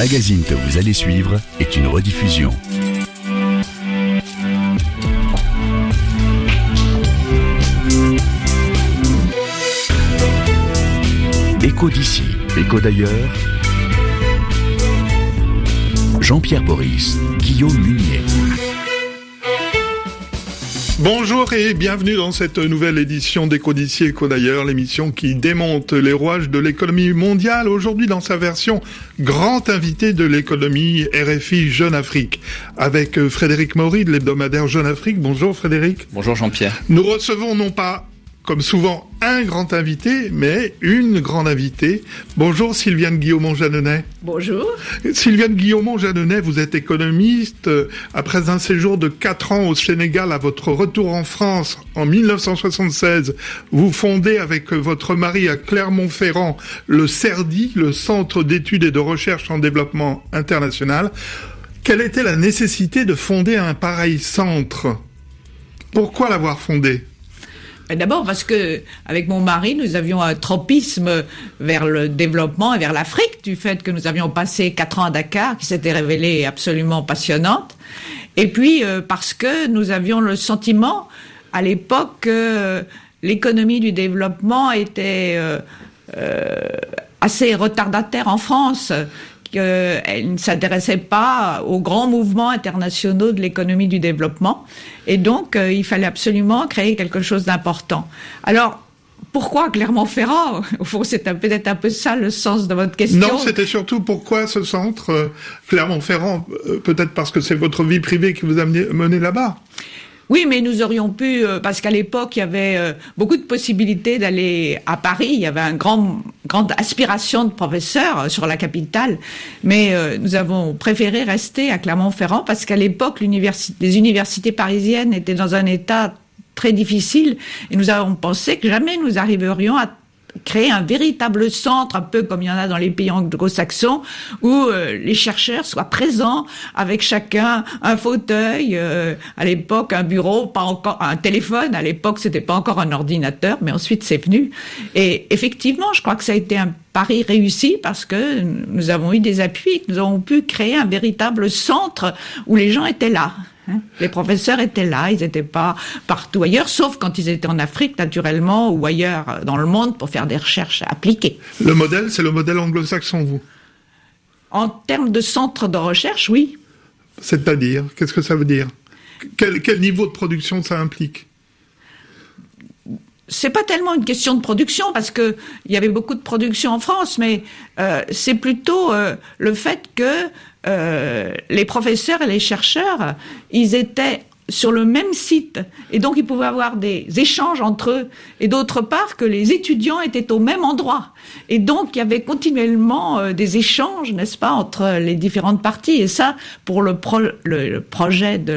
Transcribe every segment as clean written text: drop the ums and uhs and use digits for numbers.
magazine que vous allez suivre est une rediffusion. Écho d'ici, écho d'ailleurs. Jean-Pierre Boris, Guillaume Munier. Bonjour et bienvenue dans cette nouvelle édition d'Écho d'ici, écho d'ailleurs, l'émission qui démonte les rouages de l'économie mondiale. Aujourd'hui dans sa version grand invité de l'économie RFI Jeune Afrique, avec Frédéric Maury de l'hebdomadaire Jeune Afrique. Bonjour Frédéric. Bonjour Jean-Pierre. Nous recevons non pas, comme souvent, un grand invité, mais une grande invitée. Bonjour Sylviane Guillaumont-Jeanneney. Bonjour. Sylviane Guillaumont-Jeanneney, vous êtes économiste. Après un séjour de 4 ans au Sénégal, à votre retour en France en 1976, vous fondez avec votre mari à Clermont-Ferrand le CERDI, le Centre d'études et de recherche en développement international. Quelle était la nécessité de fonder un pareil centre ? Pourquoi l'avoir fondé ? D'abord parce que, avec mon mari, nous avions un tropisme vers le développement et vers l'Afrique, du fait que nous avions passé 4 ans à Dakar, qui s'était révélée absolument passionnante. Et puis, parce que nous avions le sentiment, à l'époque, que l'économie du développement était assez retardataire en France, qu'elle ne s'intéressait pas aux grands mouvements internationaux de l'économie du développement. Et donc, il fallait absolument créer quelque chose d'important. Alors, pourquoi Clermont-Ferrand ? Au fond, c'est peut-être un peu ça le sens de votre question. Non, c'était surtout pourquoi ce centre Clermont-Ferrand ? Peut-être parce que c'est votre vie privée qui vous a mené là-bas. Oui, mais nous aurions pu, parce qu'à l'époque, il y avait beaucoup de possibilités d'aller à Paris. Il y avait une grande aspiration de professeurs sur la capitale. Mais nous avons préféré rester à Clermont-Ferrand parce qu'à l'époque, les universités parisiennes étaient dans un état très difficile. Et nous avons pensé que jamais nous arriverions à créer un véritable centre, un peu comme il y en a dans les pays anglo-saxons, où les chercheurs soient présents avec chacun un fauteuil, à l'époque un bureau, pas encore un téléphone, à l'époque c'était pas encore un ordinateur, mais ensuite c'est venu. Et effectivement, je crois que ça a été un pari réussi parce que nous avons eu des appuis, nous avons pu créer un véritable centre où les gens étaient là. Les professeurs étaient là, ils n'étaient pas partout ailleurs, sauf quand ils étaient en Afrique, naturellement, ou ailleurs dans le monde pour faire des recherches appliquées. Le modèle, c'est le modèle anglo-saxon, vous ? En termes de centre de recherche, oui. C'est-à-dire, qu'est-ce que ça veut dire ? Quel niveau de production ça implique ? C'est pas tellement une question de production, parce que il y avait beaucoup de production en France, mais c'est plutôt le fait que les professeurs et les chercheurs, ils étaient sur le même site, et donc ils pouvaient avoir des échanges entre eux, et d'autre part que les étudiants étaient au même endroit, et donc il y avait continuellement des échanges, n'est-ce pas, entre les différentes parties, et ça, pour le projet de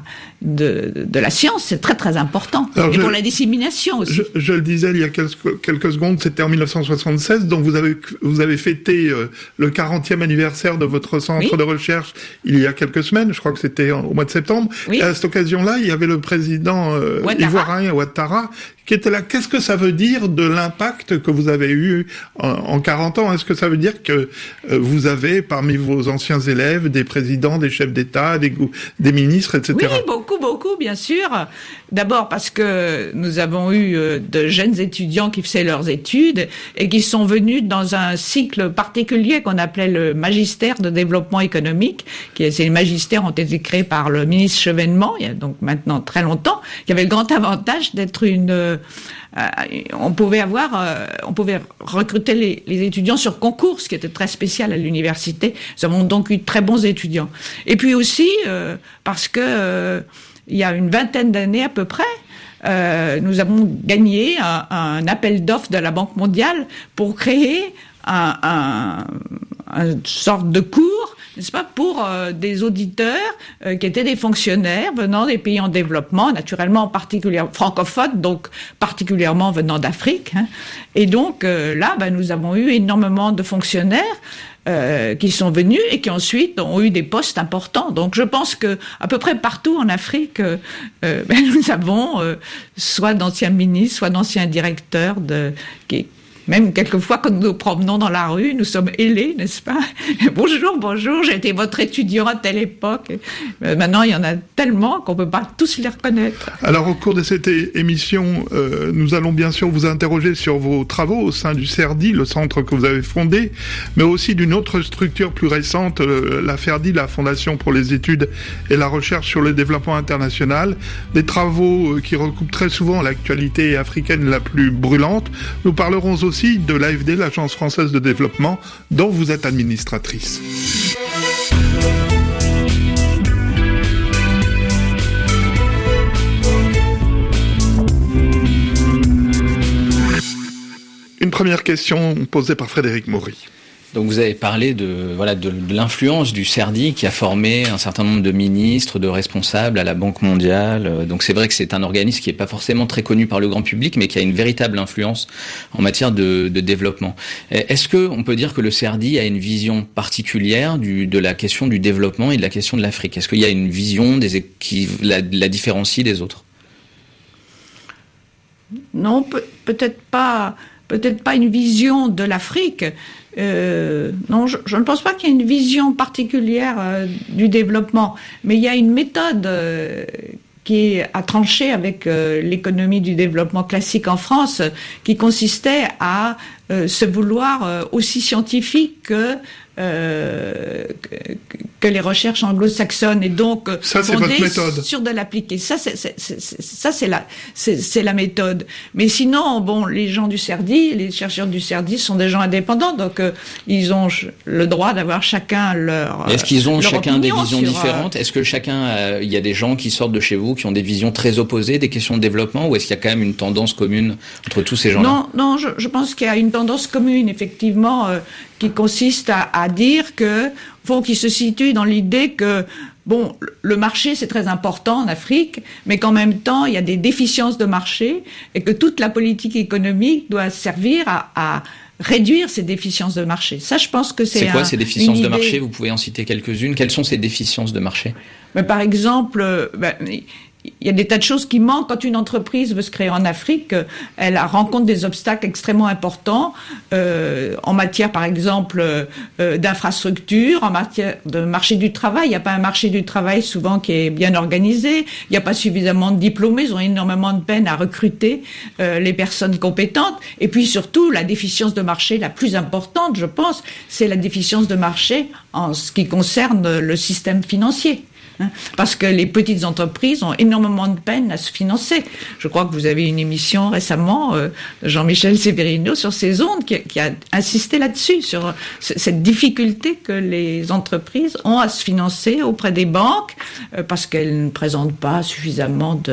la science, c'est très très important. Alors, et pour la dissémination aussi. Je le disais il y a quelques secondes, c'était en 1976, donc vous avez fêté le 40e anniversaire de votre centre de recherche il y a quelques semaines, je crois que c'était au mois de septembre. Oui. Et à cette occasion-là, il y avait le président ivoirien Ouattara qui était là. Qu'est-ce que ça veut dire de l'impact que vous avez eu en 40 ans ? Est-ce que ça veut dire que vous avez parmi vos anciens élèves des présidents, des chefs d'État, des ministres, etc. Oui, beaucoup, bien sûr. D'abord parce que nous avons eu de jeunes étudiants qui faisaient leurs études et qui sont venus dans un cycle particulier qu'on appelait le magistère de développement économique. Ces magistères ont été créés par le ministre Chevènement, il y a donc maintenant très longtemps, qui avait le grand avantage d'être on pouvait recruter les étudiants sur concours, ce qui était très spécial à l'université. Nous avons donc eu de très bons étudiants. Et puis aussi parce que il y a une vingtaine d'années à peu près, nous avons gagné un appel d'offres de la Banque mondiale pour créer une sorte de cours, n'est-ce pas, pour des auditeurs qui étaient des fonctionnaires venant des pays en développement, naturellement en particulier francophones, donc particulièrement venant d'Afrique. Et donc là, nous avons eu énormément de fonctionnaires qui sont venus et qui ensuite ont eu des postes importants. Donc je pense que à peu près partout en Afrique, nous avons soit d'anciens ministres, soit d'anciens directeurs Même quelquefois, quand nous nous promenons dans la rue, nous sommes ailés, n'est-ce pas? Bonjour, j'ai été votre étudiant à telle époque. Maintenant, il y en a tellement qu'on peut pas tous les reconnaître. Alors, au cours de cette émission, nous allons bien sûr vous interroger sur vos travaux au sein du CERDI, le centre que vous avez fondé, mais aussi d'une autre structure plus récente, la FERDI, la Fondation pour les études et la recherche sur le développement international. Des travaux qui recoupent très souvent l'actualité africaine la plus brûlante. Nous parlerons aussi de l'AFD, l'Agence française de développement, dont vous êtes administratrice. Une première question posée par Frédéric Maury. Donc vous avez parlé de l'influence du CERDI qui a formé un certain nombre de ministres, de responsables à la Banque mondiale. Donc c'est vrai que c'est un organisme qui n'est pas forcément très connu par le grand public, mais qui a une véritable influence en matière de développement. Est-ce que on peut dire que le CERDI a une vision particulière de la question du développement et de la question de l'Afrique? Est-ce qu'il y a une vision qui la différencie des autres? Non, peut-être pas une vision de l'Afrique. Non, je ne pense pas qu'il y ait une vision particulière du développement, mais il y a une méthode qui est à trancher avec l'économie du développement classique en France, qui consistait à se vouloir aussi scientifique que les recherches anglo-saxonnes, et donc fondées sur de l'appliqué. Ça c'est la méthode. Mais sinon, bon, les gens du CERDI, les chercheurs du CERDI sont des gens indépendants, donc ils ont le droit d'avoir chacun leur. Est-ce qu'ils ont chacun des visions différentes? Est-ce que il y a des gens qui sortent de chez vous qui ont des visions très opposées des questions de développement, ou est-ce qu'il y a quand même une tendance commune entre tous ces gens-là? Non, je pense qu'il y a une tendance commune, effectivement, qui consiste à dire qui se situe dans l'idée que, bon, le marché c'est très important en Afrique, mais qu'en même temps il y a des déficiences de marché et que toute la politique économique doit servir à réduire ces déficiences de marché. Ça, je pense que c'est quoi ces déficiences de marché? Vous pouvez en citer quelques-unes. Quelles sont ces déficiences de marché? Par exemple, il y a des tas de choses qui manquent quand une entreprise veut se créer en Afrique. Elle rencontre des obstacles extrêmement importants en matière, par exemple, d'infrastructures, en matière de marché du travail. Il n'y a pas un marché du travail souvent qui est bien organisé. Il n'y a pas suffisamment de diplômés. Ils ont énormément de peine à recruter les personnes compétentes. Et puis surtout, la déficience de marché la plus importante, je pense, c'est la déficience de marché en ce qui concerne le système financier. Parce que les petites entreprises ont énormément de peine à se financer. Je crois que vous avez une émission récemment de Jean-Michel Severino sur ces ondes qui a insisté là-dessus, sur cette difficulté que les entreprises ont à se financer auprès des banques parce qu'elles ne présentent pas suffisamment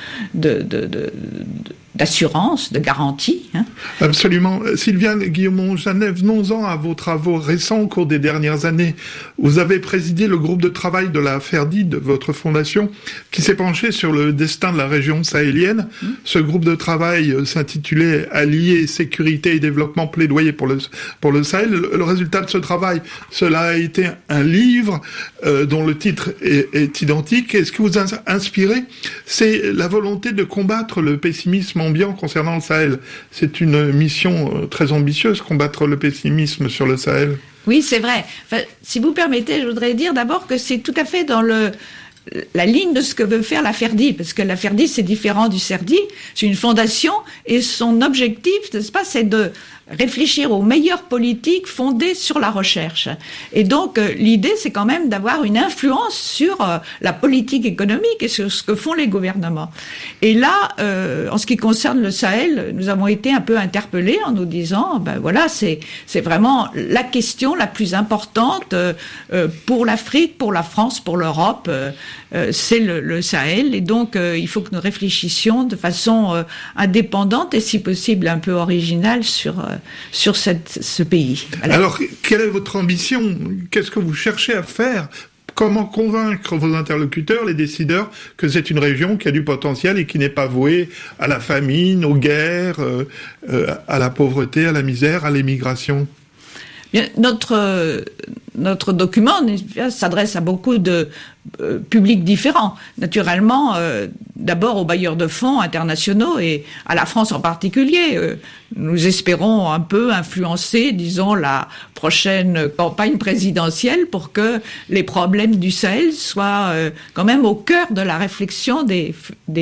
d'assurance, de garantie. Absolument. Sylviane Guillaumont-Janet, venons-en à vos travaux récents au cours des dernières années. Vous avez présidé le groupe de travail de la FERDI, de votre fondation, qui s'est penché sur le destin de la région sahélienne. Ce groupe de travail s'intitulait « Alliés, sécurité et développement, plaidoyer pour le Sahel ». Le résultat de ce travail, cela a été un livre dont le titre est identique. Et ce qui vous a inspiré, c'est la volonté de combattre le pessimisme ambiant concernant le Sahel. C'est une mission très ambitieuse, combattre le pessimisme sur le Sahel. Oui, c'est vrai. Enfin, si vous permettez, je voudrais dire d'abord que c'est tout à fait dans la ligne de ce que veut faire la FERDI, parce que la FERDI, c'est différent du CERDI, c'est une fondation, et son objectif, n'est-ce pas, c'est de réfléchir aux meilleures politiques fondées sur la recherche. Et donc, l'idée, c'est quand même d'avoir une influence sur la politique économique et sur ce que font les gouvernements. Et là, en ce qui concerne le Sahel, nous avons été un peu interpellés en nous disant, voilà, c'est vraiment la question la plus importante pour l'Afrique, pour la France, pour l'Europe, c'est le Sahel. Et donc, il faut que nous réfléchissions de façon indépendante et si possible un peu originale sur ce pays. Voilà. Alors, quelle est votre ambition? Qu'est-ce que vous cherchez à faire? Comment convaincre vos interlocuteurs, les décideurs, que c'est une région qui a du potentiel et qui n'est pas vouée à la famine, aux guerres, à la pauvreté, à la misère, à l'émigration? Bien, notre document s'adresse à beaucoup de publics différents. Naturellement, d'abord aux bailleurs de fonds internationaux et à la France en particulier. Nous espérons un peu influencer, disons, la prochaine campagne présidentielle pour que les problèmes du Sahel soient quand même au cœur de la réflexion du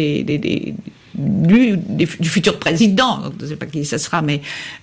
futur président. Je ne sais pas qui ça sera, mais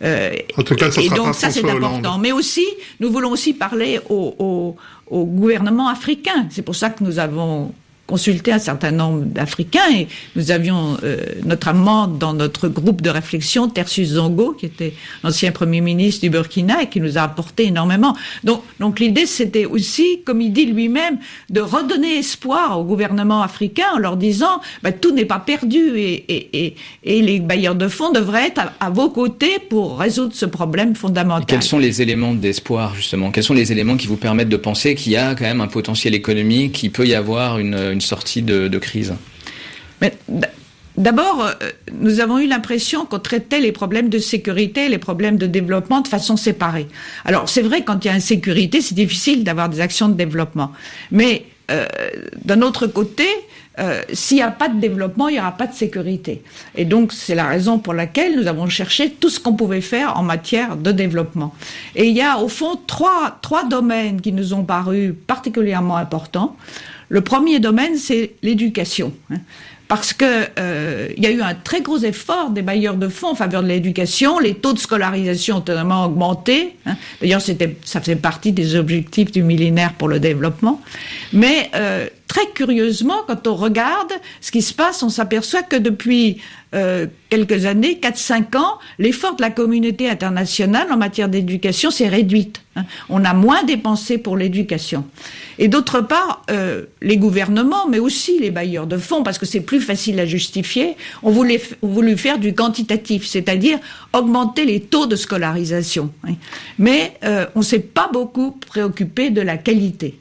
en tout cas, ça sera donc pas ça c'est François important. Hollande. Mais aussi, nous voulons aussi parler au gouvernement africain. C'est pour ça que nous avons consulté un certain nombre d'Africains et nous avions notamment dans notre groupe de réflexion Tersus Zongo, qui était l'ancien Premier ministre du Burkina et qui nous a apporté énormément. Donc l'idée c'était aussi, comme il dit lui-même, de redonner espoir au gouvernement africain en leur disant tout n'est pas perdu et les bailleurs de fonds devraient être à vos côtés pour résoudre ce problème fondamental. Et quels sont les éléments d'espoir justement ? Quels sont les éléments qui vous permettent de penser qu'il y a quand même un potentiel économique, qu'il peut y avoir une sortie de crise? Mais d'abord, nous avons eu l'impression qu'on traitait les problèmes de sécurité et les problèmes de développement de façon séparée. Alors, c'est vrai, quand il y a insécurité, c'est difficile d'avoir des actions de développement. Mais d'un autre côté, s'il n'y a pas de développement, il n'y aura pas de sécurité. Et donc, c'est la raison pour laquelle nous avons cherché tout ce qu'on pouvait faire en matière de développement. Et il y a, au fond, trois domaines qui nous ont paru particulièrement importants. Le premier domaine, c'est l'éducation. Parce que il y a eu un très gros effort des bailleurs de fonds en faveur de l'éducation. Les taux de scolarisation ont totalement augmenté. D'ailleurs, ça faisait partie des objectifs du millénaire pour le développement. Mais très curieusement, quand on regarde ce qui se passe, on s'aperçoit que depuis quelques années, 4-5 ans, l'effort de la communauté internationale en matière d'éducation s'est réduit. On a moins dépensé pour l'éducation. Et d'autre part, les gouvernements, mais aussi les bailleurs de fonds, parce que c'est plus facile à justifier, ont voulu faire du quantitatif, c'est-à-dire augmenter les taux de scolarisation. Mais on ne s'est pas beaucoup préoccupé de la qualité.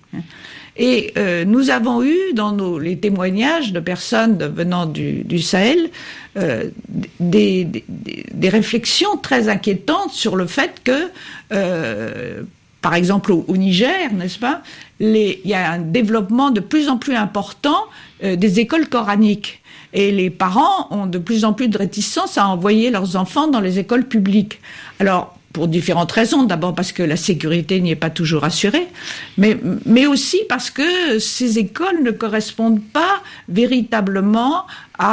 Et nous avons eu dans les témoignages de personnes venant du Sahel des réflexions très inquiétantes sur le fait que, par exemple au Niger, n'est-ce pas, il y a un développement de plus en plus important des écoles coraniques. Et les parents ont de plus en plus de réticence à envoyer leurs enfants dans les écoles publiques. Alors, pour différentes raisons. D'abord parce que la sécurité n'y est pas toujours assurée, mais aussi parce que ces écoles ne correspondent pas véritablement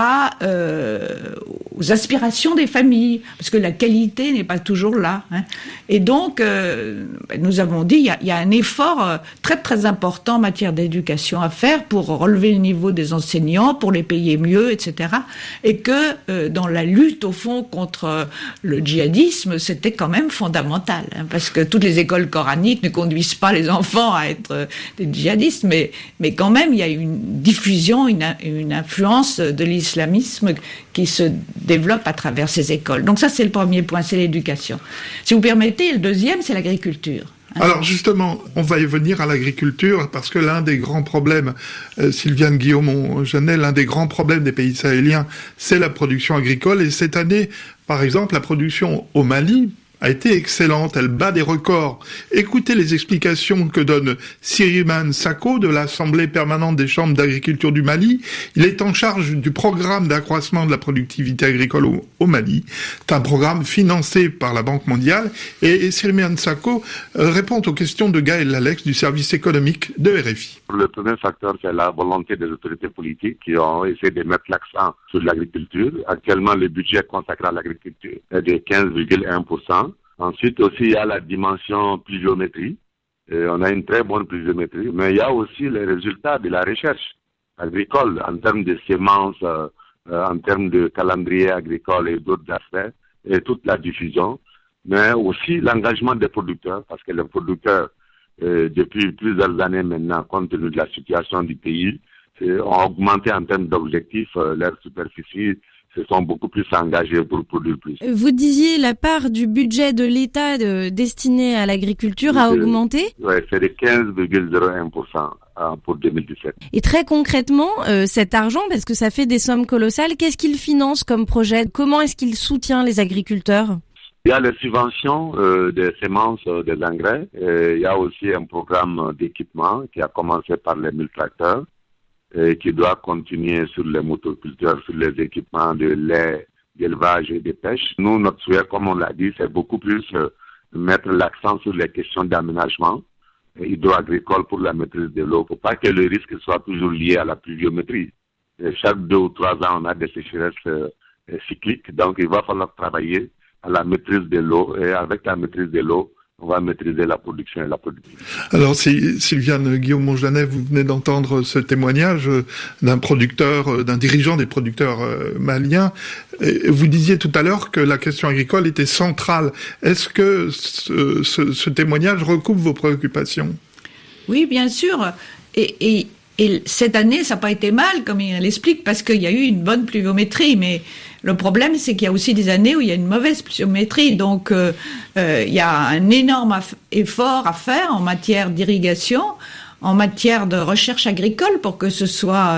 aux aspirations des familles, parce que la qualité n'est pas toujours là. Et donc, nous avons dit, il y a un effort très très important en matière d'éducation à faire pour relever le niveau des enseignants, pour les payer mieux, etc. Et que dans la lutte au fond contre le djihadisme, c'était quand même fondamental, parce que toutes les écoles coraniques ne conduisent pas les enfants à être des djihadistes, mais quand même il y a une diffusion, une influence de l'islamisme qui se développe à travers ces écoles. Donc ça, c'est le premier point, c'est l'éducation. Si vous permettez, le deuxième, c'est l'agriculture. Alors justement, on va y venir à l'agriculture, parce que l'un des grands problèmes, Sylviane Guillaume-Genet, l'un des grands problèmes des pays sahéliens, c'est la production agricole. Et cette année, par exemple, la production au Mali a été excellente, elle bat des records. Écoutez les explications que donne Siriman Sako de l'Assemblée permanente des chambres d'agriculture du Mali. Il est en charge du programme d'accroissement de la productivité agricole au Mali. C'est un programme financé par la Banque mondiale. Et Siriman Sako répond aux questions de Gaël Lalex du service économique de RFI. Le premier facteur, c'est la volonté des autorités politiques qui ont essayé de mettre l'accent sur l'agriculture. Actuellement, le budget consacré à l'agriculture est de 15,1%. Ensuite aussi, il y a la dimension pluviométrie. On a une très bonne pluviométrie, mais il y a aussi les résultats de la recherche agricole en termes de semences, en termes de calendrier agricole et d'autres aspects, et toute la diffusion, mais aussi l'engagement des producteurs, parce que les producteurs, depuis plusieurs années maintenant, compte tenu de la situation du pays, ont augmenté en termes d'objectifs leur superficie, se sont beaucoup plus engagés pour produire plus. Vous disiez la part du budget de l'État destiné à l'agriculture a augmenté ? Oui, c'est de 15,01% pour 2017. Et très concrètement, cet argent, parce que ça fait des sommes colossales, qu'est-ce qu'il finance comme projet ? Comment est-ce qu'il soutient les agriculteurs ? Il y a les subventions des semences, des engrais. Il y a aussi un programme d'équipement qui a commencé par les 1000 tracteurs et qui doit continuer sur les motoculteurs, sur les équipements de lait, d'élevage et de pêche. Nous, notre souhait, comme on l'a dit, c'est beaucoup plus mettre l'accent sur les questions d'aménagement hydro-agricole pour la maîtrise de l'eau, pour pas que le risque soit toujours lié à la pluviométrie. Et chaque 2 ou 3 ans, on a des sécheresses cycliques, donc il va falloir travailler à la maîtrise de l'eau, et avec la maîtrise de l'eau, on va maîtriser la production et la productivité. Alors, Sylviane Guillaume-Monjanet, vous venez d'entendre ce témoignage d'un producteur, d'un dirigeant des producteurs maliens. Vous disiez tout à l'heure que la question agricole était centrale. Est-ce que ce témoignage recoupe vos préoccupations? Oui, bien sûr. Et cette année, ça n'a pas été mal, comme il l'explique, parce qu'il y a eu une bonne pluviométrie, mais le problème, c'est qu'il y a aussi des années où il y a une mauvaise pluviométrie. Donc, il y a un énorme effort à faire en matière d'irrigation, en matière de recherche agricole, pour que ce soit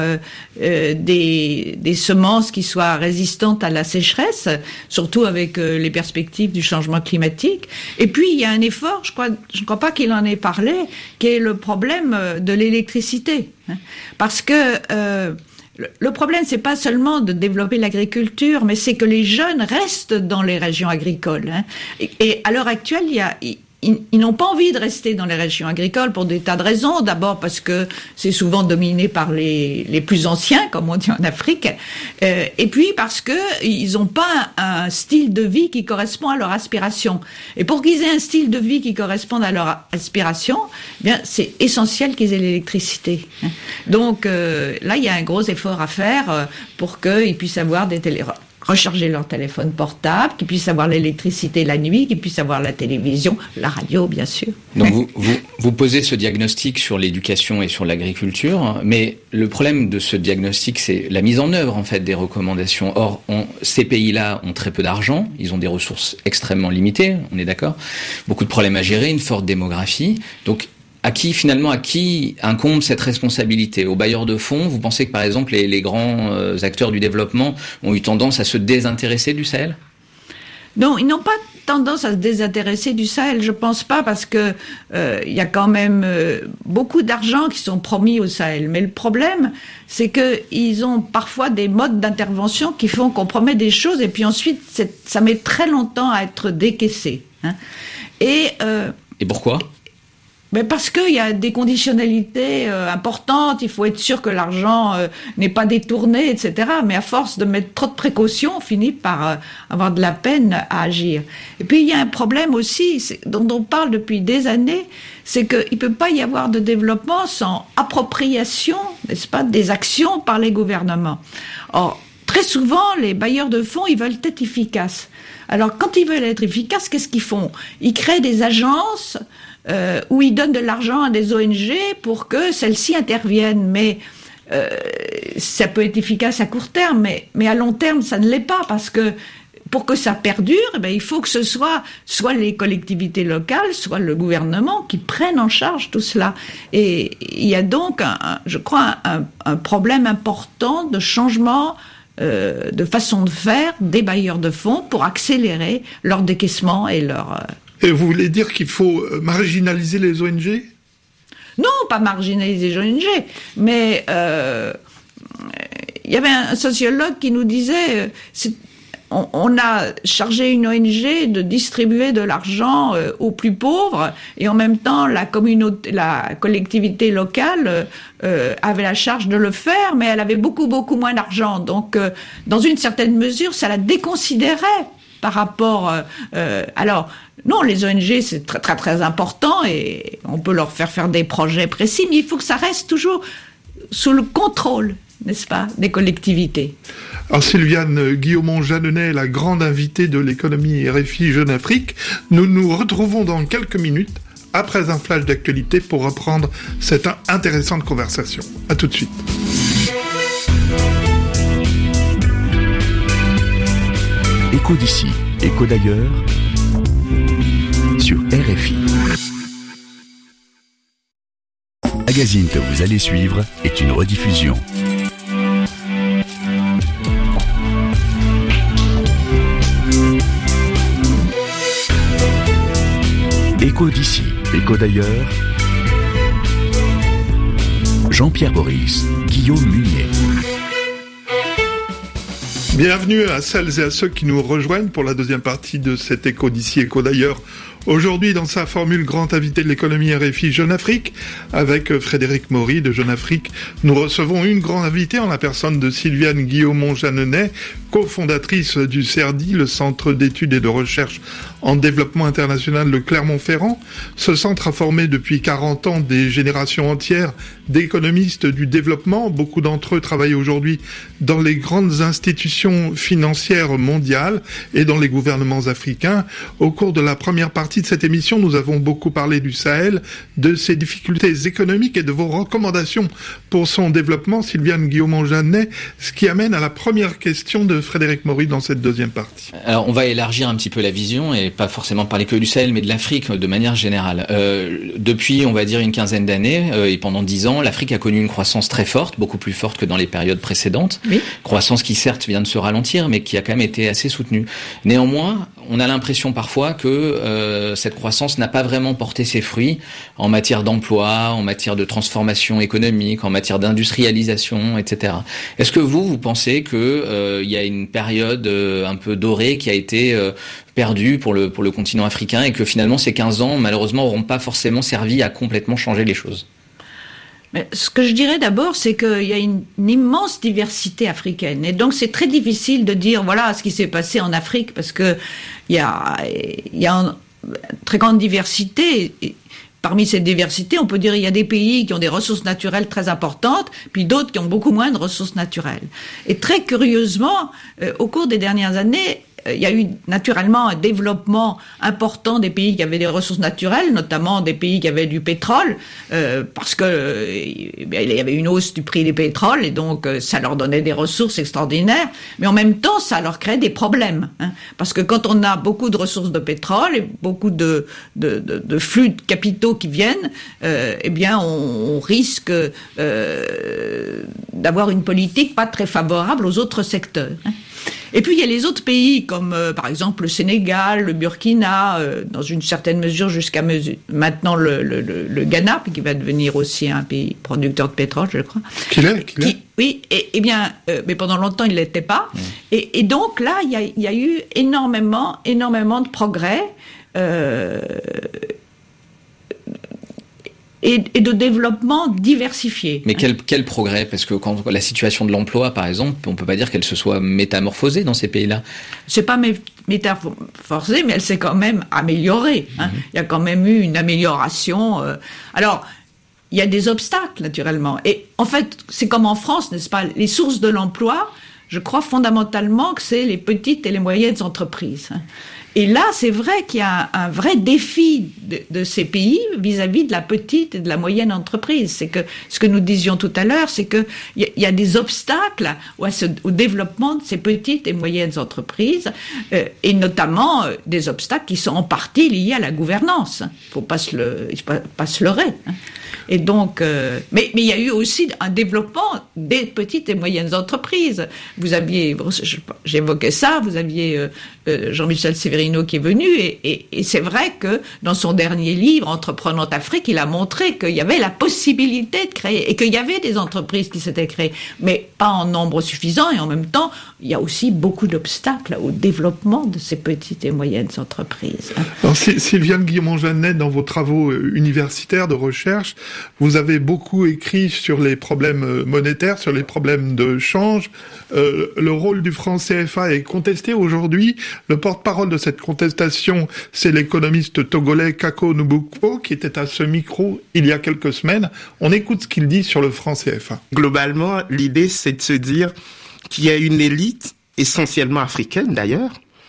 des semences qui soient résistantes à la sécheresse, surtout avec les perspectives du changement climatique. Et puis, il y a un effort, je ne crois pas qu'il en ait parlé, qui est le problème de l'électricité. Parce que le problème, c'est pas seulement de développer l'agriculture, mais c'est que les jeunes restent dans les régions agricoles. Et à l'heure actuelle, ils n'ont pas envie de rester dans les régions agricoles pour des tas de raisons. D'abord parce que c'est souvent dominé par les plus anciens, comme on dit en Afrique, et puis parce que ils n'ont pas un style de vie qui correspond à leur aspiration. Et pour qu'ils aient un style de vie qui corresponde à leur aspiration, eh bien c'est essentiel qu'ils aient l'électricité. Donc là, il y a un gros effort à faire pour qu'ils puissent avoir recharger leur téléphone portable, qu'ils puissent avoir l'électricité la nuit, qu'ils puissent avoir la télévision, la radio, bien sûr. Donc vous posez ce diagnostic sur l'éducation et sur l'agriculture, mais le problème de ce diagnostic, c'est la mise en œuvre en fait des recommandations. Or, ces pays-là ont très peu d'argent, ils ont des ressources extrêmement limitées, on est d'accord, beaucoup de problèmes à gérer, une forte démographie, donc à qui incombe cette responsabilité? Aux bailleurs de fonds, vous pensez que par exemple les grands acteurs du développement ont eu tendance à se désintéresser du Sahel? Non, ils n'ont pas tendance à se désintéresser du Sahel, je pense pas, parce que y a quand même beaucoup d'argent qui sont promis au Sahel. Mais le problème, c'est que ils ont parfois des modes d'intervention qui font qu'on promet des choses et puis ensuite ça met très longtemps à être décaissé. Et pourquoi? Parce qu'il y a des conditionnalités importantes, il faut être sûr que l'argent n'est pas détourné, etc. Mais à force de mettre trop de précautions, on finit par avoir de la peine à agir. Et puis il y a un problème aussi, dont on parle depuis des années, c'est qu'il ne peut pas y avoir de développement sans appropriation, n'est-ce pas, des actions par les gouvernements. Or, très souvent, les bailleurs de fonds, ils veulent être efficaces. Alors, quand ils veulent être efficaces, qu'est-ce qu'ils font? Ils créent des agences où ils donnent de l'argent à des ONG pour que celles-ci interviennent. Mais ça peut être efficace à court terme, mais à long terme, ça ne l'est pas, parce que pour que ça perdure, il faut que ce soit les collectivités locales, soit le gouvernement qui prennent en charge tout cela. Et il y a donc, je crois, un problème important de changement de façon de faire des bailleurs de fonds pour accélérer leur décaissement et leur... Et vous voulez dire qu'il faut marginaliser les ONG? Non, pas marginaliser les ONG, mais il y avait un sociologue qui nous disait on a chargé une ONG de distribuer de l'argent aux plus pauvres, et en même temps la collectivité locale avait la charge de le faire, mais elle avait beaucoup moins d'argent. Donc dans une certaine mesure, ça la déconsidérait par rapport alors non, les ONG, c'est très, très, très important et on peut leur faire des projets précis, mais il faut que ça reste toujours sous le contrôle, n'est-ce pas, des collectivités. Alors Sylviane Guillaume-Monjanet, la grande invitée de l'économie RFI Jeune Afrique, nous nous retrouvons dans quelques minutes après un flash d'actualité pour reprendre cette intéressante conversation. À tout de suite. Écho d'ici, écho d'ailleurs, sur RFI. Magazine que vous allez suivre est une rediffusion. Écho d'ici, écho d'ailleurs. Jean-Pierre Boris, Guillaume Munier. Bienvenue à celles et à ceux qui nous rejoignent pour la deuxième partie de cet Écho d'ici, écho d'ailleurs. Aujourd'hui, dans sa formule grand invité de l'économie RFI Jeune Afrique, avec Frédéric Maury de Jeune Afrique, nous recevons une grande invitée en la personne de Sylviane Guillaumont-Jeanneney, cofondatrice du CERDI, le Centre d'études et de recherche en développement international de Clermont-Ferrand. Ce centre a formé depuis 40 ans des générations entières d'économistes du développement. Beaucoup d'entre eux travaillent aujourd'hui dans les grandes institutions financières mondiales et dans les gouvernements africains. Au cours de la première partie de cette émission, nous avons beaucoup parlé du Sahel, de ses difficultés économiques et de vos recommandations pour son développement, Sylviane Guillaumont-Jeanneney, ce qui amène à la première question de Frédéric Maury dans cette deuxième partie. Alors, on va élargir un petit peu la vision et pas forcément parler que du Sahel, mais de l'Afrique de manière générale. Depuis, on va dire, une quinzaine d'années et pendant 10 ans, l'Afrique a connu une croissance très forte, beaucoup plus forte que dans les périodes précédentes. Oui. Croissance qui, certes, vient de se ralentir, mais qui a quand même été assez soutenue. Néanmoins, on a l'impression parfois que cette croissance n'a pas vraiment porté ses fruits en matière d'emploi, en matière de transformation économique, en matière d'industrialisation, etc. Est-ce que vous pensez que il y a une période un peu dorée qui a été perdue pour le continent africain et que finalement ces 15 ans, malheureusement, n'auront pas forcément servi à complètement changer les choses? Mais ce que je dirais d'abord, c'est qu'il y a une immense diversité africaine. Et donc, c'est très difficile de dire, voilà, ce qui s'est passé en Afrique, parce que il y a une très grande diversité. Et parmi cette diversité, on peut dire qu'il y a des pays qui ont des ressources naturelles très importantes, puis d'autres qui ont beaucoup moins de ressources naturelles. Et très curieusement, au cours des dernières années, il y a eu naturellement un développement important des pays qui avaient des ressources naturelles, notamment des pays qui avaient du pétrole, parce que il y avait une hausse du prix du pétrole et donc ça leur donnait des ressources extraordinaires. Mais en même temps, ça leur crée des problèmes, parce que quand on a beaucoup de ressources de pétrole et beaucoup de flux de capitaux qui viennent, eh bien, on risque d'avoir une politique pas très favorable aux autres secteurs. Et puis il y a les autres pays comme par exemple le Sénégal, le Burkina, dans une certaine mesure jusqu'à maintenant le Ghana, qui va devenir aussi un pays producteur de pétrole, je crois. Oui, et bien, mais pendant longtemps il ne l'était pas. Et donc là il y a eu énormément de progrès. Et de développement diversifié. Mais quel progrès? Parce que quand la situation de l'emploi, par exemple, on peut pas dire qu'elle se soit métamorphosée dans ces pays-là. C'est pas métamorphosée, mais elle s'est quand même améliorée. Il y a quand même eu une amélioration. Alors, il y a des obstacles, naturellement. Et en fait, c'est comme en France, n'est-ce pas? Les sources de l'emploi, je crois fondamentalement que c'est les petites et les moyennes entreprises. Et là, c'est vrai qu'il y a un vrai défi de ces pays vis-à-vis de la petite et de la moyenne entreprise. C'est que ce que nous disions tout à l'heure, c'est que il y a des obstacles au développement de ces petites et moyennes entreprises, et notamment des obstacles qui sont en partie liés à la gouvernance. Il faut pas se leurrer. Et donc, mais il y a eu aussi un développement des petites et moyennes entreprises. J'évoquais ça, vous aviez Jean-Michel Severino qui est venu, et c'est vrai que dans son dernier livre, Entreprenant Afrique, il a montré qu'il y avait la possibilité de créer, et qu'il y avait des entreprises qui s'étaient créées, mais pas en nombre suffisant, et en même temps, il y a aussi beaucoup d'obstacles au développement de ces petites et moyennes entreprises. Alors, Sylviane Guillaumont-Jeanneney, dans vos travaux universitaires de recherche, vous avez beaucoup écrit sur les problèmes monétaires, sur les problèmes de change. Le rôle du franc CFA est contesté aujourd'hui. Le porte-parole de cette contestation, c'est l'économiste togolais Kako Nubukpo, qui était à ce micro il y a quelques semaines. On écoute ce qu'il dit sur le franc CFA. Globalement, l'idée, c'est de se dire qu'il y a une élite, essentiellement africaine d'ailleurs,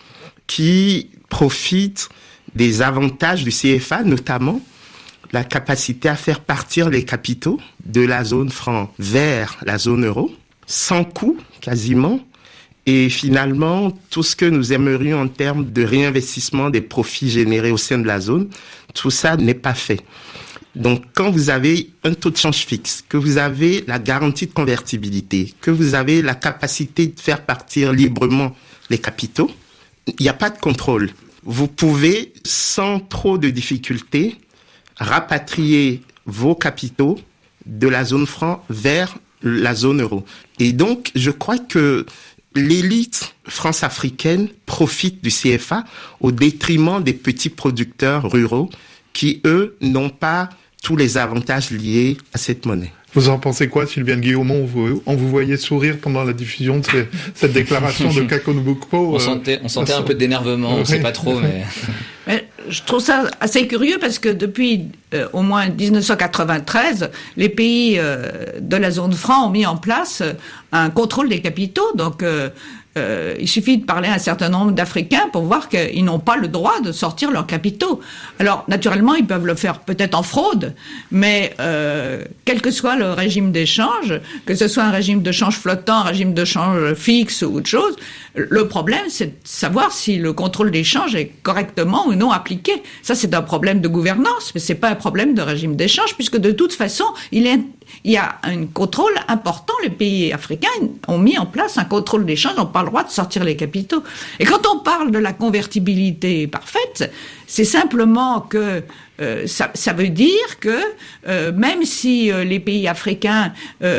qui profite des avantages du CFA, notamment la capacité à faire partir les capitaux de la zone franc vers la zone euro, sans coût quasiment, et finalement, tout ce que nous aimerions en termes de réinvestissement des profits générés au sein de la zone, tout ça n'est pas fait. Donc, quand vous avez un taux de change fixe, que vous avez la garantie de convertibilité, que vous avez la capacité de faire partir librement les capitaux, il n'y a pas de contrôle. vous pouvez, sans trop de difficultés, rapatrier vos capitaux de la zone franc vers la zone euro. Et donc, je crois que l'élite france-africaine profite du CFA au détriment des petits producteurs ruraux qui, eux, n'ont pas tous les avantages liés à cette monnaie. Vous en pensez quoi, Sylviane Guillaumont? On vous voyait sourire pendant la diffusion de cette déclaration de Kakono Bokpo. On sentait un peu d'énervement, on ne sait pas trop, mais je trouve ça assez curieux parce que depuis au moins 1993, les pays de la zone franc ont mis en place un contrôle des capitaux. Donc, il suffit de parler à un certain nombre d'Africains pour voir qu'ils n'ont pas le droit de sortir leurs capitaux. Alors, naturellement, ils peuvent le faire peut-être en fraude, mais quel que soit le régime d'échange, que ce soit un régime de change flottant, un régime de change fixe ou autre chose, le problème, c'est de savoir si le contrôle d'échange est correctement ou non appliqué. Ça, c'est un problème de gouvernance, mais c'est pas un problème de régime d'échange, puisque de toute façon, il y a un contrôle important. Les pays africains ont mis en place un contrôle d'échange, n'ont pas le droit de sortir les capitaux. Et quand on parle de la convertibilité parfaite, c'est simplement que ça veut dire que même si les pays africains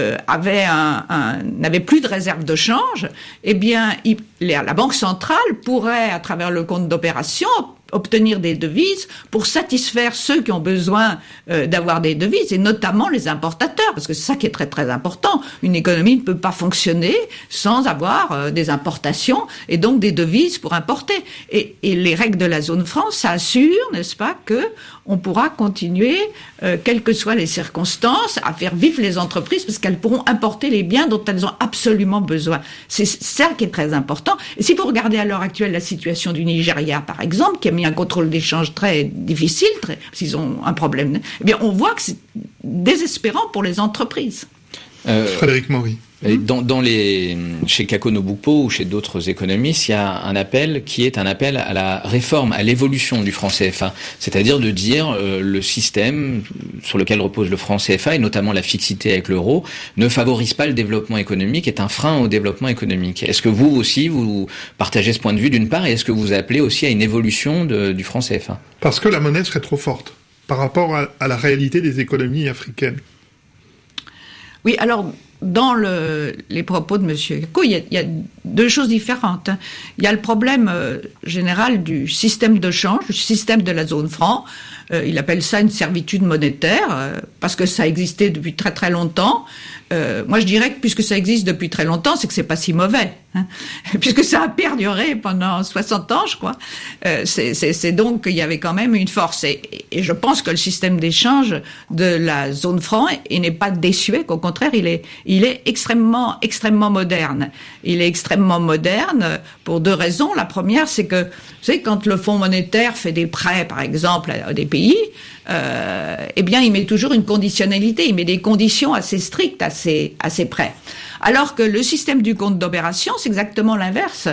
n'avaient plus de réserve de change, eh bien la Banque centrale pourrait, à travers le compte d'opération, obtenir des devises pour satisfaire ceux qui ont besoin d'avoir des devises, et notamment les importateurs, parce que c'est ça qui est très très important. Une économie ne peut pas fonctionner sans avoir des importations et donc des devises pour importer. Et les règles de la zone franc, ça assure, n'est-ce pas, que on pourra continuer, quelles que soient les circonstances, à faire vivre les entreprises parce qu'elles pourront importer les biens dont elles ont absolument besoin. C'est ça qui est très important. Et si vous regardez à l'heure actuelle la situation du Nigeria, par exemple, qui a mis un contrôle d'échange très difficile, s'ils ont un problème, eh bien, on voit que c'est désespérant pour les entreprises. Frédéric Maury. Chez Kakono Bokpo ou chez d'autres économistes, il y a un appel qui est un appel à la réforme, à l'évolution du franc CFA. C'est-à-dire de dire le système sur lequel repose le franc CFA, et notamment la fixité avec l'euro, ne favorise pas le développement économique, est un frein au développement économique. Est-ce que vous aussi, vous partagez ce point de vue d'une part, et est-ce que vous appelez aussi à une évolution du franc CFA? Parce que la monnaie serait trop forte par rapport à la réalité des économies africaines. Oui, alors, dans les propos de M. Kakou, il y a deux choses différentes. Il y a le problème général du système de change, du système de la zone franc. Il appelle ça une servitude monétaire, parce que ça existait depuis très très longtemps. Moi, je dirais que puisque ça existe depuis très longtemps, c'est que c'est pas si mauvais, hein, puisque ça a perduré pendant 60 ans, je crois. C'est donc qu'il y avait quand même une force. Et je pense que le système d'échange de la zone franc, il n'est pas désuet, qu'au contraire, il est extrêmement moderne. Il est extrêmement moderne pour deux raisons. La première, c'est que, vous savez, quand le Fonds monétaire fait des prêts, par exemple, à des pays, eh bien, il met toujours une conditionnalité, il met des conditions assez strictes à ces prêts. Alors que le système du compte d'opération, c'est exactement l'inverse.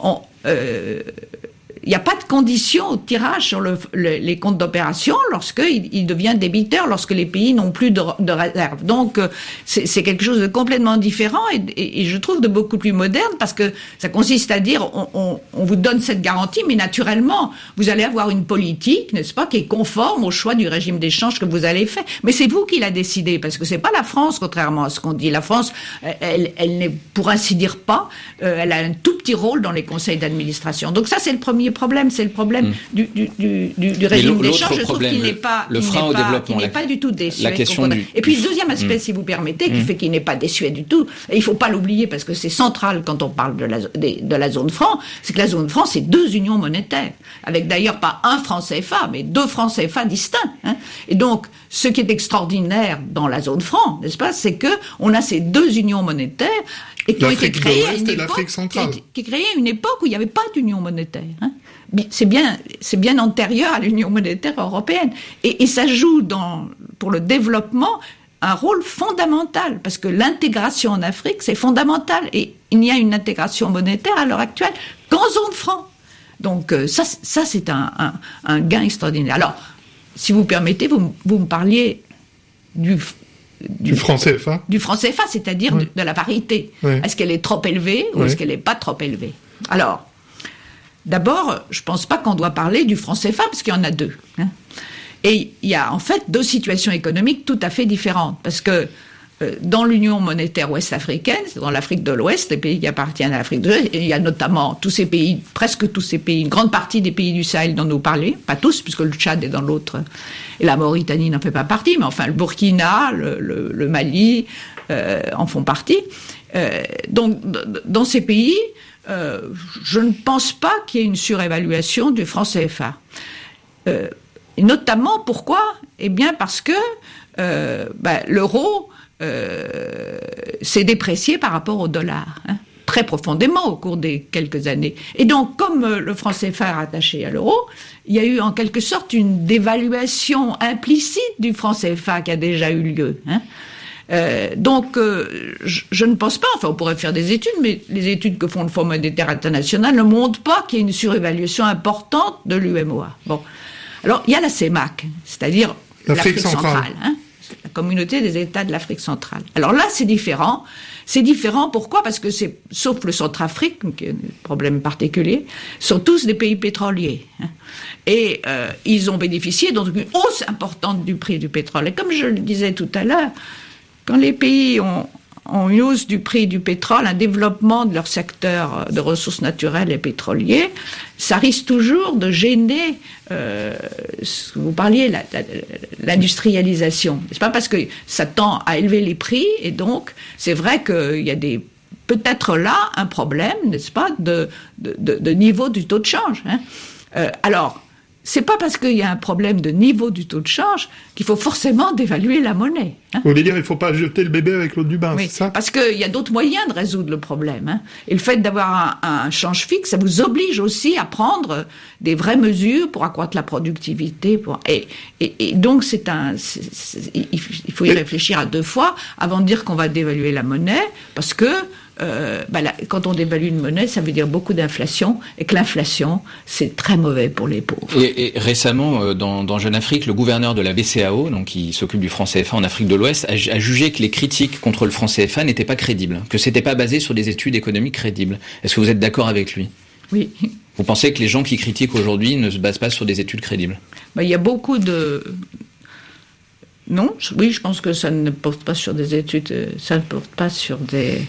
Il n'y a pas de condition au tirage sur les comptes d'opération lorsqu'il devient débiteur, lorsque les pays n'ont plus de réserve. Donc, c'est quelque chose de complètement différent et je trouve de beaucoup plus moderne, parce que ça consiste à dire on vous donne cette garantie, mais naturellement, vous allez avoir une politique, n'est-ce pas, qui est conforme au choix du régime d'échange que vous allez faire. Mais c'est vous qui l'a décidé, parce que c'est pas la France, contrairement à ce qu'on dit. La France, elle n'est, pour ainsi dire, pas, elle a un tout petit rôle dans les conseils d'administration. Donc ça, c'est le premier problème, c'est le problème du régime d'échange. Je trouve qu'il n'est pas, pas du tout désuet. Et puis le deuxième aspect, si vous permettez, qui fait qu'il n'est pas désuet du tout, et il ne faut pas l'oublier parce que c'est central quand on parle de la zone franc, c'est que la zone franc, c'est deux unions monétaires, avec d'ailleurs pas un franc CFA, mais deux francs CFA distincts. Hein. Et donc, ce qui est extraordinaire dans la zone franc, n'est-ce pas, c'est que on a ces deux unions monétaires et qui ont été créées à une époque, qui créé une époque où il n'y avait pas d'union monétaire. Hein. C'est bien antérieur à l'union monétaire européenne. Et ça joue pour le développement un rôle fondamental, parce que l'intégration en Afrique, c'est fondamental. Et il n'y a une intégration monétaire à l'heure actuelle qu'en zone franc. Donc ça c'est un gain extraordinaire. Alors, si vous permettez, vous me parliez du franc CFA. Du franc CFA, c'est-à-dire de la parité. Oui. Est-ce qu'elle est trop élevée ou est-ce qu'elle n'est pas trop élevée? Alors, D'abord, je ne pense pas qu'on doit parler du franc CFA, parce qu'il y en a deux. Et il y a en fait deux situations économiques tout à fait différentes. Parce que dans l'Union monétaire ouest-africaine, dans l'Afrique de l'Ouest, les pays qui appartiennent à l'Afrique de l'Ouest, il y a notamment tous ces pays, presque tous ces pays, une grande partie des pays du Sahel dont nous parlons, pas tous, puisque le Tchad est dans l'autre, et la Mauritanie n'en fait pas partie, mais enfin le Burkina, le Mali en font partie. Donc dans ces pays, je ne pense pas qu'il y ait une surévaluation du franc CFA. Et notamment, pourquoi ? Eh bien parce que l'euro s'est déprécié par rapport au dollar, très profondément au cours des quelques années. Et donc, comme le franc CFA est rattaché à l'euro, il y a eu en quelque sorte une dévaluation implicite du franc CFA qui a déjà eu lieu. Donc, je ne pense pas, enfin on pourrait faire des études, mais les études que font le Fonds monétaire international ne montrent pas qu'il y ait une surévaluation importante de l'UMOA. Bon. Alors, il y a la CEMAC, c'est-à-dire l'Afrique centrale, la communauté des États de l'Afrique centrale. Alors là, c'est différent. C'est différent, pourquoi ? Parce que sauf le Centrafrique, qui est un problème particulier, sont tous des pays pétroliers. Et ils ont bénéficié d'une hausse importante du prix du pétrole. Et comme je le disais tout à l'heure, quand les pays ont une hausse du prix du pétrole, un développement de leur secteur de ressources naturelles et pétroliers, ça risque toujours de gêner, vous parliez, l'industrialisation. C'est pas parce que ça tend à élever les prix, et donc c'est vrai qu'il y a peut-être là un problème, n'est-ce pas, de niveau du taux de change. Alors, c'est pas parce qu'il y a un problème de niveau du taux de change qu'il faut forcément dévaluer la monnaie. Vous voulez dire qu'il ne faut pas jeter le bébé avec l'eau du bain, oui, c'est ça ? Parce qu'il y a d'autres moyens de résoudre le problème. Et le fait d'avoir un change fixe, ça vous oblige aussi à prendre des vraies mesures pour accroître la productivité. Et donc, il faut y réfléchir à deux fois avant de dire qu'on va dévaluer la monnaie, parce que quand on dévalue une monnaie, ça veut dire beaucoup d'inflation, et que l'inflation, c'est très mauvais pour les pauvres. Et récemment, dans Jeune Afrique, le gouverneur de la BCEAO, donc qui s'occupe du franc CFA en Afrique de l'Ouest, a jugé que les critiques contre le franc CFA n'étaient pas crédibles, que c'était pas basé sur des études économiques crédibles. Est-ce que vous êtes d'accord avec lui ? Oui. Vous pensez que les gens qui critiquent aujourd'hui ne se basent pas sur des études crédibles ? Il y a beaucoup de... Non, oui, je pense que ça ne porte pas sur des études, ça ne porte pas sur des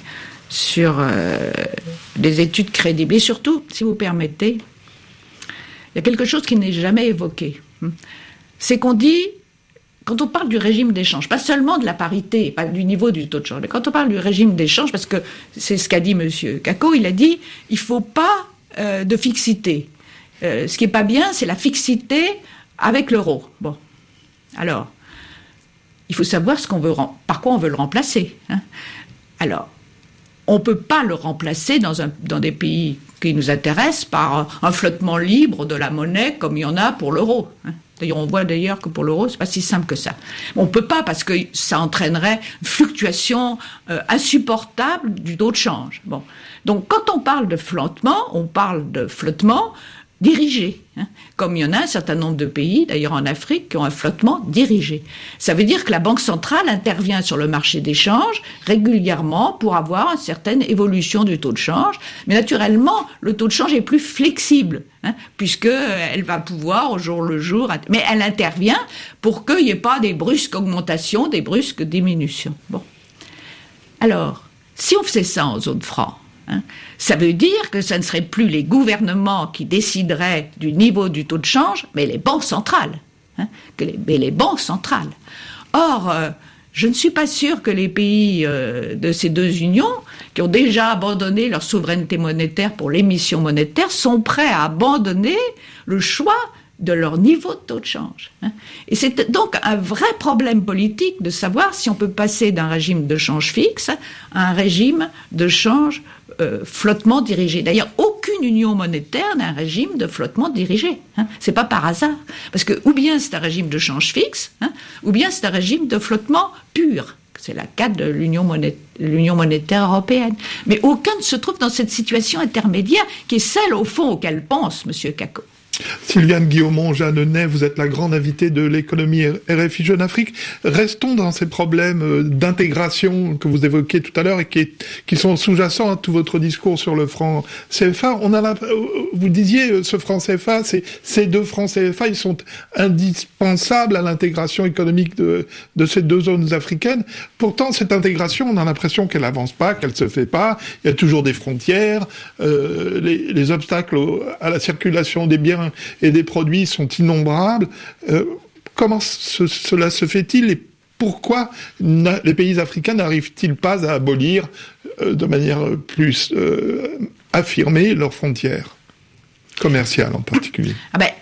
études crédibles. Et surtout, si vous permettez, il y a quelque chose qui n'est jamais évoqué. C'est qu'on dit, quand on parle du régime d'échange, pas seulement de la parité, pas du niveau du taux de change, mais quand on parle du régime d'échange, parce que c'est ce qu'a dit M. Kako, il a dit, il ne faut pas de fixité. Ce qui n'est pas bien, c'est la fixité avec l'euro. Bon, alors, il faut savoir par quoi on veut le remplacer. Alors, on ne peut pas le remplacer dans des pays qui nous intéressent par un flottement libre de la monnaie comme il y en a pour l'euro. D'ailleurs, on voit que pour l'euro, c'est pas si simple que ça. On ne peut pas parce que ça entraînerait une fluctuation insupportable du taux de change. Bon. Donc, quand on parle de flottement dirigé, comme il y en a un certain nombre de pays, d'ailleurs en Afrique, qui ont un flottement dirigé. Ça veut dire que la Banque centrale intervient sur le marché des changes régulièrement pour avoir une certaine évolution du taux de change, mais naturellement, le taux de change est plus flexible, puisqu'elle va pouvoir au jour le jour, mais elle intervient pour qu'il n'y ait pas des brusques augmentations, des brusques diminutions. Bon. Alors, si on faisait ça en zone franc, ça veut dire que ce ne seraient plus les gouvernements qui décideraient du niveau du taux de change, mais les banques centrales. Les banques centrales. Or, je ne suis pas sûre que les pays de ces deux unions, qui ont déjà abandonné leur souveraineté monétaire pour l'émission monétaire, sont prêts à abandonner le choix de leur niveau de taux de change. Et c'est donc un vrai problème politique de savoir si on peut passer d'un régime de change fixe à un régime de change flottement dirigé. D'ailleurs, aucune union monétaire n'a un régime de flottement dirigé. C'est pas par hasard. Parce que ou bien c'est un régime de change fixe, ou bien c'est un régime de flottement pur. C'est le cas de l'Union monétaire européenne. Mais aucun ne se trouve dans cette situation intermédiaire qui est celle, au fond, auquel pense M. Kako. Sylviane Guillaumont-Jeanneney, vous êtes la grande invitée de l'économie RFI Jeune Afrique. Restons dans ces problèmes d'intégration que vous évoquiez tout à l'heure et qui sont sous-jacents à tout votre discours sur le franc CFA. Vous disiez, ce franc CFA, ces 2 francs CFA, ils sont indispensables à l'intégration économique de ces 2 zones africaines. Pourtant, cette intégration, on a l'impression qu'elle avance pas, qu'elle se fait pas. Il y a toujours des frontières, les obstacles à la circulation des biens et des produits sont innombrables. Comment cela se fait-il et pourquoi les pays africains n'arrivent-ils pas à abolir de manière plus affirmée leurs frontières commerciales en particulier?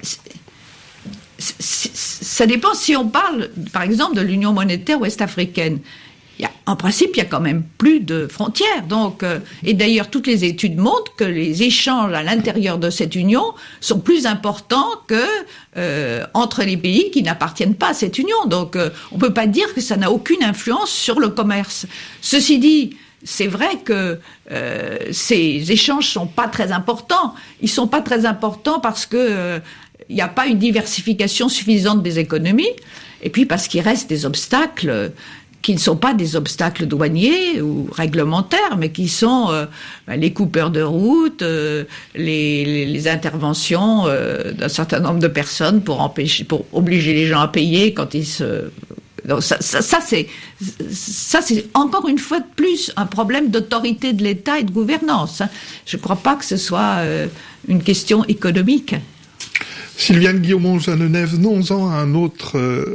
Ça dépend si on parle, par exemple, de l'Union monétaire ouest-africaine. En principe, il y a quand même plus de frontières. Donc, et d'ailleurs, toutes les études montrent que les échanges à l'intérieur de cette union sont plus importants que entre les pays qui n'appartiennent pas à cette union. Donc, on peut pas dire que ça n'a aucune influence sur le commerce. Ceci dit, c'est vrai que ces échanges sont pas très importants. Ils sont pas très importants parce que il n'y a pas une diversification suffisante des économies, et puis parce qu'il reste des obstacles qui ne sont pas des obstacles douaniers ou réglementaires, mais qui sont les coupeurs de route, les interventions d'un certain nombre de personnes pour obliger les gens à payer quand ils se... Donc ça c'est encore une fois de plus un problème d'autorité de l'État et de gouvernance. Je ne crois pas que ce soit une question économique. Sylviane Guillaumont-Jeanneney, venons-en à un autre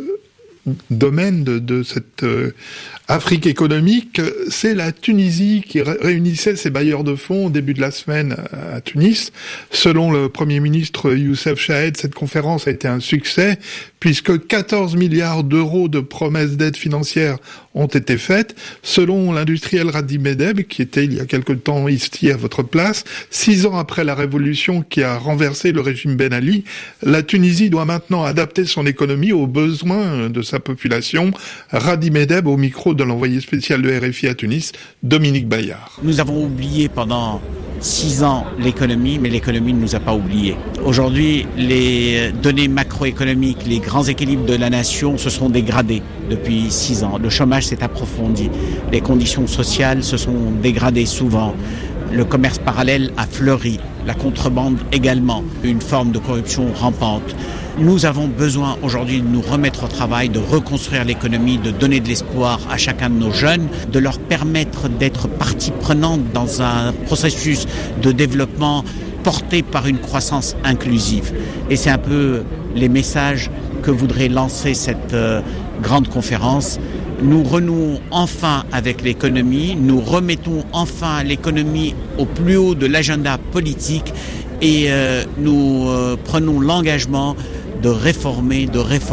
domaine de cette Afrique économique, c'est la Tunisie qui réunissait ses bailleurs de fonds au début de la semaine à Tunis. Selon le Premier ministre Youssef Chahed, cette conférence a été un succès puisque 14 milliards d'euros de promesses d'aide financière ont été faites. Selon l'industriel Radi Medeb, qui était il y a quelque temps ici à votre place, 6 ans après la révolution qui a renversé le régime Ben Ali, la Tunisie doit maintenant adapter son économie aux besoins de sa population. Radi Medeb au micro de l'envoyé spécial de RFI à Tunis, Dominique Bayard. Nous avons oublié pendant 6 ans l'économie, mais l'économie ne nous a pas oubliés. Aujourd'hui, les données macroéconomiques, les grands équilibres de la nation se sont dégradés depuis 6 ans. Le chômage s'est approfondi, les conditions sociales se sont dégradées souvent. Le commerce parallèle a fleuri, la contrebande également, une forme de corruption rampante. Nous avons besoin aujourd'hui de nous remettre au travail, de reconstruire l'économie, de donner de l'espoir à chacun de nos jeunes, de leur permettre d'être partie prenante dans un processus de développement porté par une croissance inclusive. Et c'est un peu les messages que voudrait lancer cette grande conférence. Nous renouons enfin avec l'économie, nous remettons enfin l'économie au plus haut de l'agenda politique et nous prenons l'engagement de réformer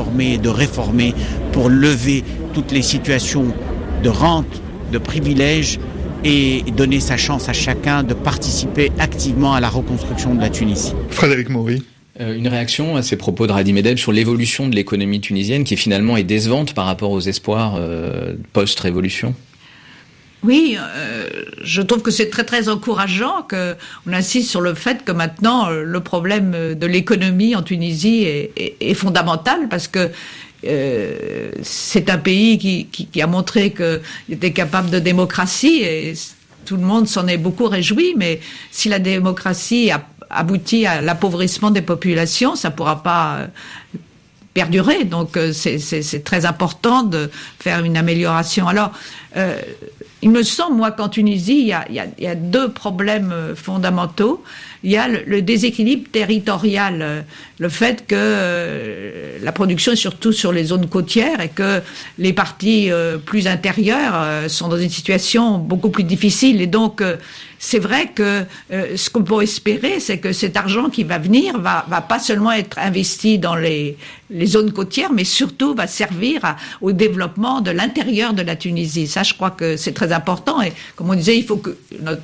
pour lever toutes les situations de rente, de privilèges et donner sa chance à chacun de participer activement à la reconstruction de la Tunisie. Frédéric Maury. Une réaction à ces propos de Radi Medeb sur l'évolution de l'économie tunisienne qui finalement est décevante par rapport aux espoirs post-révolution. Oui, je trouve que c'est très très encourageant qu'on insiste sur le fait que maintenant le problème de l'économie en Tunisie est fondamental parce que c'est un pays qui a montré qu'il était capable de démocratie et tout le monde s'en est beaucoup réjoui, mais si la démocratie aboutit à l'appauvrissement des populations, ça pourra pas perdurer. Donc c'est très important de faire une amélioration. Alors il me semble, moi, qu'en Tunisie, il y a 2 problèmes fondamentaux. Il y a le déséquilibre territorial, le fait que la production est surtout sur les zones côtières et que les parties plus intérieures sont dans une situation beaucoup plus difficile. Et donc, c'est vrai que ce qu'on peut espérer, c'est que cet argent qui va venir va pas seulement être investi dans les zones côtières, mais surtout va servir au développement de l'intérieur de la Tunisie. Ça, je crois que c'est très important. Et comme on disait, il faut que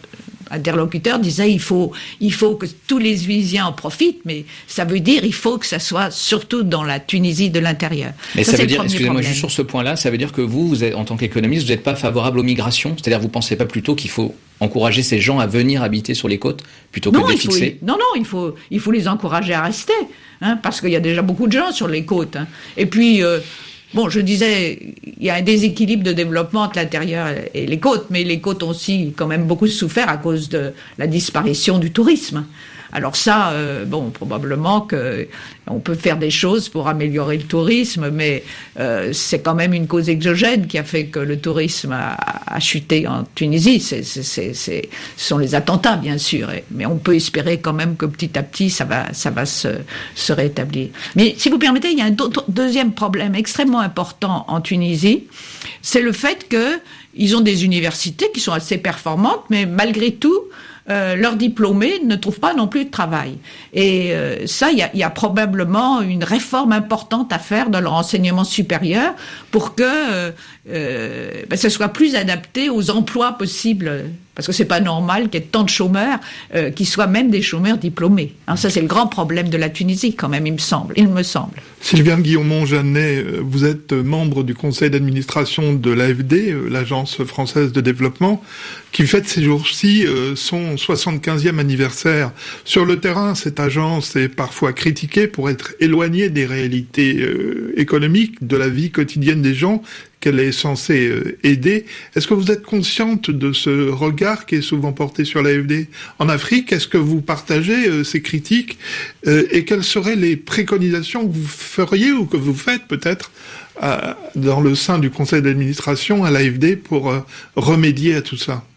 interlocuteur disait il faut que tous les Tunisiens en profitent, mais ça veut dire il faut que ça soit surtout dans la Tunisie de l'intérieur. Mais ça veut dire, excusez-moi, juste sur ce point-là, ça veut dire que vous êtes, en tant qu'économiste, vous n'êtes pas favorable aux migrations, c'est-à-dire vous pensez pas plutôt qu'il faut encourager ces gens à venir habiter sur les côtes plutôt que de les fixer? Non, il faut les encourager à rester, parce qu'il y a déjà beaucoup de gens sur les côtes. Et puis, je disais, il y a un déséquilibre de développement entre l'intérieur et les côtes, mais les côtes ont aussi quand même beaucoup souffert à cause de la disparition du tourisme. Alors ça, probablement que on peut faire des choses pour améliorer le tourisme, mais c'est quand même une cause exogène qui a fait que le tourisme a chuté en Tunisie. Ce sont les attentats, bien sûr, mais on peut espérer quand même que petit à petit, ça va se rétablir. Mais si vous permettez, il y a un deuxième problème extrêmement important en Tunisie, c'est le fait que ils ont des universités qui sont assez performantes, mais malgré tout, leurs diplômés ne trouvent pas non plus de travail. Et ça, il y a probablement une réforme importante à faire de leur enseignement supérieur pour que ce soit plus adapté aux emplois possibles. Parce que c'est pas normal qu'il y ait tant de chômeurs qui soient même des chômeurs diplômés. Alors ça, c'est le grand problème de la Tunisie, quand même, il me semble. Sylviane Guillaumont-Jeannet, vous êtes membre du conseil d'administration de l'AFD, l'Agence française de développement, qui fête ces jours-ci son 75e anniversaire. Sur le terrain, cette agence est parfois critiquée pour être éloignée des réalités économiques, de la vie quotidienne des gens qu'elle est censée aider. Est-ce que vous êtes consciente de ce regard qui est souvent porté sur l'AFD en Afrique? Est-ce que vous partagez ces critiques et quelles seraient les préconisations que vous feriez ou que vous faites peut-être dans le sein du conseil d'administration à l'AFD pour remédier à tout ça?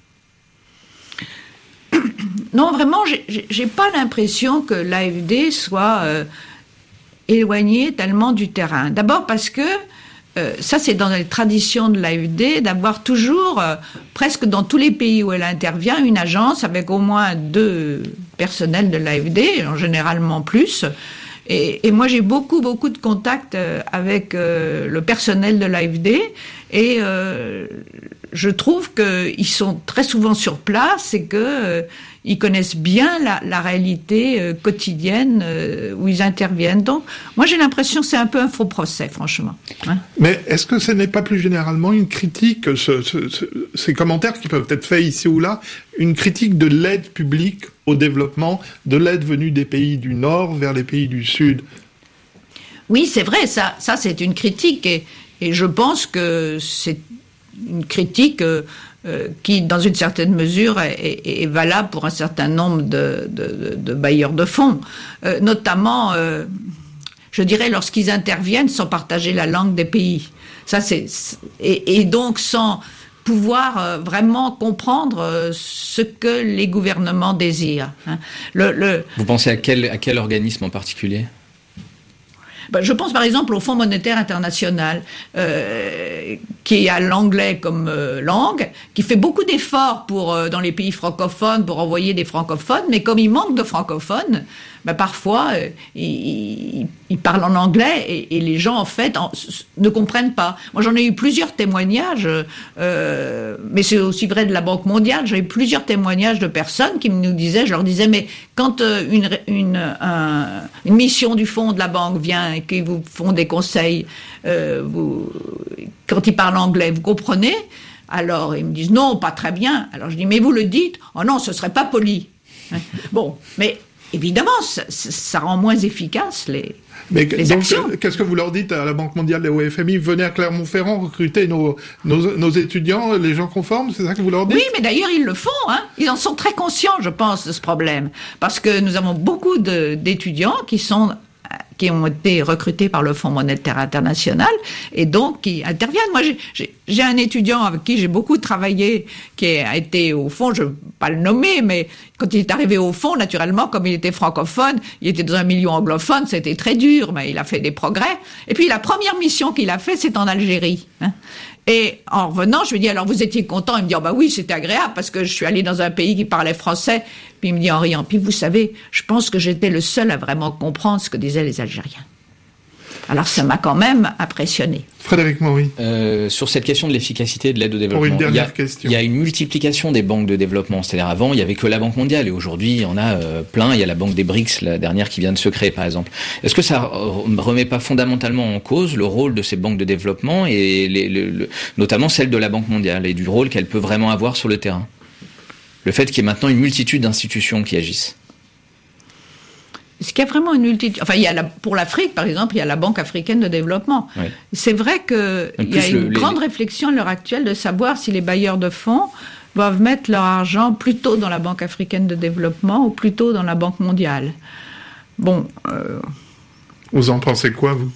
Non, vraiment, j'ai pas l'impression que l'AFD soit éloignée tellement du terrain. D'abord parce que ça, c'est dans les traditions de l'AFD d'avoir toujours, presque dans tous les pays où elle intervient, une agence avec au moins 2 personnels de l'AFD, généralement plus. Et moi, j'ai beaucoup de contacts avec le personnel de l'AFD et je trouve qu'ils sont très souvent sur place et que ils connaissent bien la réalité quotidienne où ils interviennent. Donc, moi, j'ai l'impression que c'est un peu un faux procès, franchement. Mais est-ce que ce n'est pas plus généralement une critique, ces commentaires qui peuvent être faits ici ou là, une critique de l'aide publique au développement, de l'aide venue des pays du Nord vers les pays du Sud? Oui, c'est vrai, ça c'est une critique et je pense que c'est une critique qui, dans une certaine mesure, est valable pour un certain nombre de bailleurs de fonds, notamment, je dirais, lorsqu'ils interviennent sans partager la langue des pays. Ça, et donc sans pouvoir vraiment comprendre ce que les gouvernements désirent. Vous pensez à quel organisme en particulier ? Je pense par exemple au Fonds monétaire international, qui a l'anglais comme langue, qui fait beaucoup d'efforts dans les pays francophones pour envoyer des francophones, mais comme il manque de francophones, parfois ils parlent en anglais et les gens en fait ne comprennent pas. Moi j'en ai eu plusieurs témoignages, mais c'est aussi vrai de la Banque mondiale. J'ai eu plusieurs témoignages de personnes qui nous disaient, je leur disais, mais quand une mission du fonds de la banque vient et qu'ils vous font des conseils, quand ils parlent anglais, vous comprenez? Alors ils me disent non, pas très bien. Alors je dis mais vous le dites? Oh non, ce serait pas poli. Bon, mais évidemment, ça rend moins efficaces les actions. Qu'est-ce que vous leur dites à la Banque mondiale et au FMI? Venez à Clermont-Ferrand recruter nos étudiants, les gens conformes, c'est ça que vous leur dites? Oui, mais d'ailleurs, ils le font. Ils en sont très conscients, je pense, de ce problème. Parce que nous avons beaucoup d'étudiants qui ont été recrutés par le Fonds monétaire international et donc qui interviennent. Moi, j'ai un étudiant avec qui j'ai beaucoup travaillé qui a été au fond, je ne veux pas le nommer, mais quand il est arrivé au fond, naturellement, comme il était francophone, il était dans un milieu anglophone, c'était très dur, mais il a fait des progrès. Et puis la première mission qu'il a fait, c'est en Algérie. Et en revenant, je lui dis, alors vous étiez content? Il me dit, oh oui, c'était agréable parce que je suis allé dans un pays qui parlait français. Puis il me dit en riant, puis vous savez, je pense que j'étais le seul à vraiment comprendre ce que disaient les Algériens. Alors ça m'a quand même impressionné. Frédéric Maury. Sur cette question de l'efficacité de l'aide au développement, pour une dernière question. Il y a une multiplication des banques de développement. C'est-à-dire avant, il n'y avait que la Banque mondiale et aujourd'hui, il y en a plein. Il y a la Banque des BRICS, la dernière qui vient de se créer par exemple. Est-ce que ça remet pas fondamentalement en cause le rôle de ces banques de développement et notamment celle de la Banque mondiale et du rôle qu'elle peut vraiment avoir sur le terrain? Le fait qu'il y ait maintenant une multitude d'institutions qui agissent. Est-ce qu'il y a vraiment une multitude? Enfin, pour l'Afrique, par exemple, il y a la Banque africaine de développement. Oui. C'est vrai qu'il y a une grande réflexion à l'heure actuelle de savoir si les bailleurs de fonds doivent mettre leur argent plutôt dans la Banque africaine de développement ou plutôt dans la Banque mondiale. Bon. Vous en pensez quoi, vous?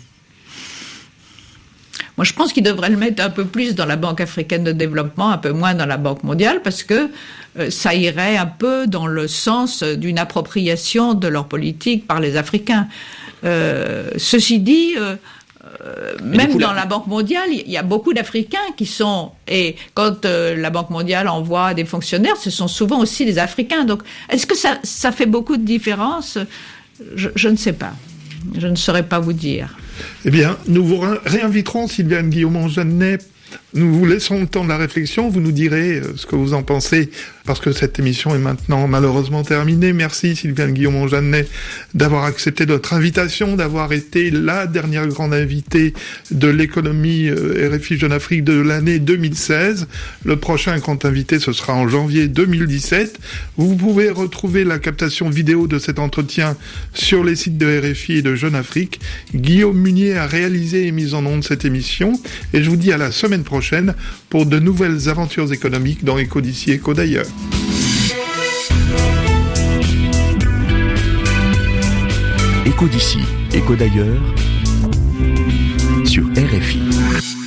Moi, je pense qu'ils devraient le mettre un peu plus dans la Banque africaine de développement, un peu moins dans la Banque mondiale, parce que ça irait un peu dans le sens d'une appropriation de leur politique par les Africains. Ceci dit, même dans la Banque mondiale, il y a beaucoup d'Africains qui sont... Et quand la Banque mondiale envoie des fonctionnaires, ce sont souvent aussi des Africains. Donc, est-ce que ça fait beaucoup de différence? Je ne sais pas. Je ne saurais pas vous dire. Eh bien, nous vous réinviterons, Sylviane Guillaumont-Jeannet. Nous vous laissons le temps de la réflexion. Vous nous direz ce que vous en pensez, parce que cette émission est maintenant malheureusement terminée. Merci Sylviane Guillaumont-Jeannet d'avoir accepté notre invitation, d'avoir été la dernière grande invitée de l'économie RFI Jeune Afrique de l'année 2016. Le prochain grand invité, ce sera en janvier 2017. Vous pouvez retrouver la captation vidéo de cet entretien sur les sites de RFI et de Jeune Afrique. Guillaume Munier a réalisé et mis en onde cette émission. Et je vous dis à la semaine prochaine pour de nouvelles aventures économiques dans Éco d'ici, Éco d'ailleurs. Éco d'ici, Éco d'ailleurs sur RFI.